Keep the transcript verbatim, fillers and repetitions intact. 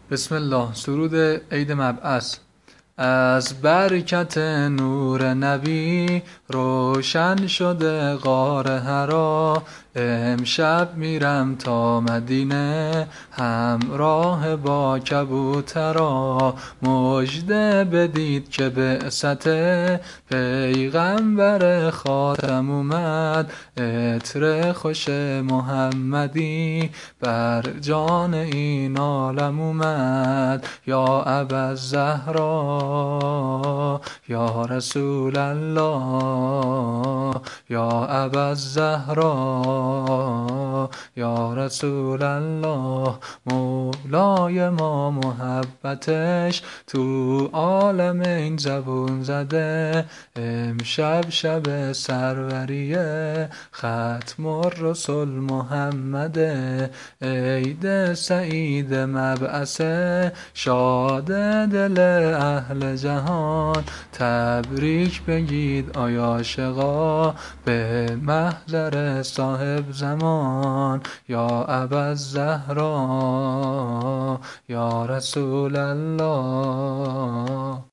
بسم الله. سرود عید مبعث. از برکت نور نبی روشن شده غار حرا، امشب میرم تا مدینه همراه با کبوترا. مژده بدید که بعثت پیغمبر خاتم اومد، عطر خوش محمدی بر جان این عالم اومد. یا ابوالزهرا یا رسول الله، یا ابوالزهرا یا رسول الله. مولای ما محبتش تو عالم این زبون زده، امشب شب سروریه ختم الرسل محمده. عید سعید مبعثه شاد دل اهل جهان، تبریک بگید آی عاشقا به محضر صاحب زمان. یا ابوالزهرا یا رسول الله.